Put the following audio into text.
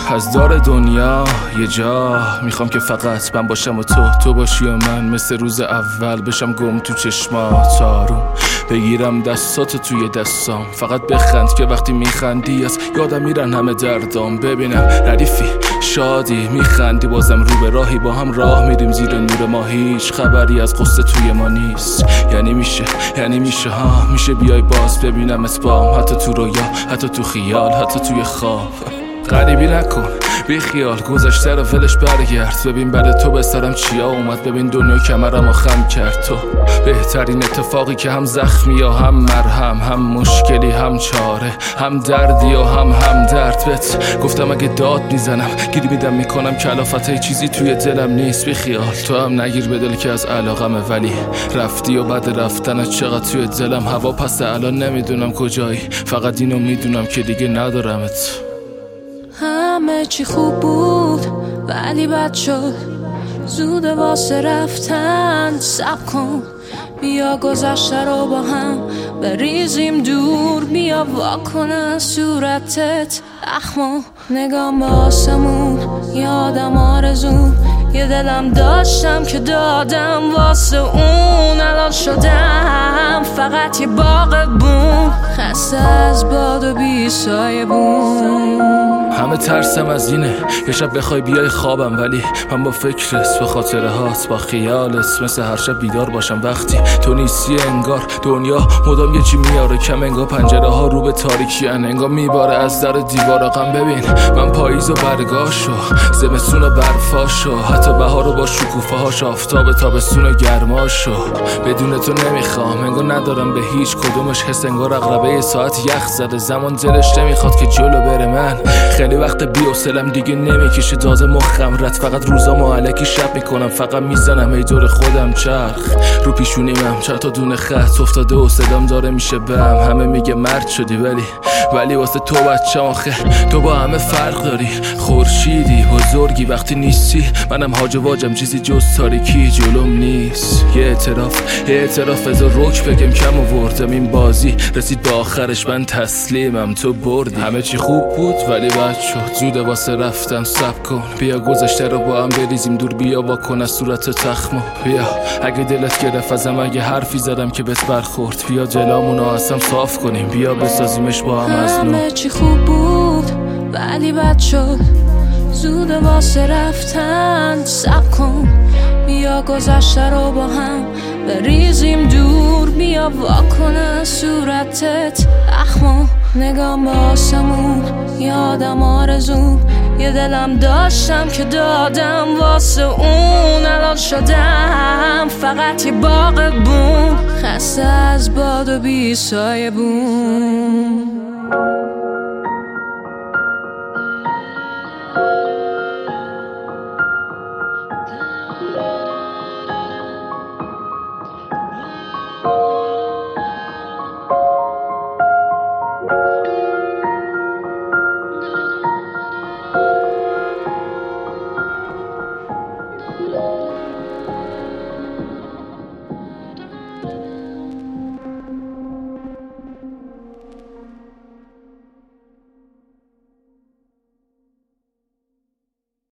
از دار دنیا یه جا میخوام که فقط من باشم و تو باشی و من مثل روز اول بشم گم تو چشمات آروم بگیرم دستات توی دستام فقط بخند که وقتی میخندی از یادم میرن همه دردام ببینم ردیفی شادی میخندی بازم رو به راهی با هم راه میریم زیر نور ما هیچ خبری از قصه توی ما نیست یعنی میشه ها میشه بیای باز ببینم اسبام حتی تو رویا حتی تو خیال حتی توی خواب غریبی نکن بی خیال گذشته رو ولش برگرد ببین بعد تو به سرم چیا اومد ببین دنیا کمرمو خم کرد تو بهترین اتفاقی که هم زخمی و هم مرهم هم مشکلی هم چاره هم دردی و هم درد بهت گفتم اگه داد میزنم گیری میدم میکنم کلافته چیزی توی دلم نیست بی خیال تو هم نگیر به دل که از علاقمه ولی رفتی و بعد رفتنت چقدر توی دلم هوا پس الان نمیدونم کجایی فقط اینو میدونم که دیگه ندارمت همه چی خوب بود ولی بد شد زود واسه رفتن صبر کن بیا گذشته رو با هم بریزیم دور بیا واکنه صورتت اخمو نگام به آسمون یادم آرزون یه دلم داشتم که دادم واسه اون الان شدم فقط یه باغبون خسته از باد و بی سایه بون همه ترسم از اینه یه شب بخوای بیای خوابم ولی من با فکرت به خاطره هات با خیالت مثل هر شب بیدار باشم وقتی تو نیستی انگار دنیا مدام یه چی میاره کم انگار پنجره ها رو به تاریکی انگار میباره از در دیوار غم ببین من پاییز و برگاشو زمستون و برفاشو حتی بهار رو با شکوفه هاش آفتاب تابستون و گرماشو بدون تو نمیخوام انگار ندارم به هیچ کدومش حس انگار عقربه ساعت یخ زده زمان دلش نمیخواد که جلو بره من خیلی وقت بی‌حوصله‌ام دیگه نمیکشه داده مخم رد فقط روزامو الکی شب میکنم فقط میزنم ای دور خودم چرخ رو پیشونیمم چند تا دونه خط افتاده و صدام داره میشه بم همه میگه مرد شدی ولی واسه تو بچه آخه تو با همه فرق داری خورشیدی بزرگی وقتی نیستی منم هاج و واجم چیزی جز تاریکی جلوم نیست یه اعتراف از رک بگم کم آوردم این بازی رسید به آخرش من تسلیمم تو بردی همه چی خوب بود ولی بد شد زوده واسه رفتن صبر کن بیا گذشته رو با هم بریزیم دور بیا واکن از صورت تخمو بیا اگه دلت گرفت ازم اگه حرفی زدم که بهت برخورد بیا جلامونو اصلا صاف کنیم بیا بسازیمش با هم از نو همه چی خوب بود ولی بد شد زوده واسه رفتن صبر کن بیا گذشته رو با هم بریزیم دور بیا واکنه صورتت اخمو نگام به آسمون یادم آرزون یه دلم داشتم که دادم واسه اون الان شدم فقط یه باغبون خسته از باد و بی سایه بون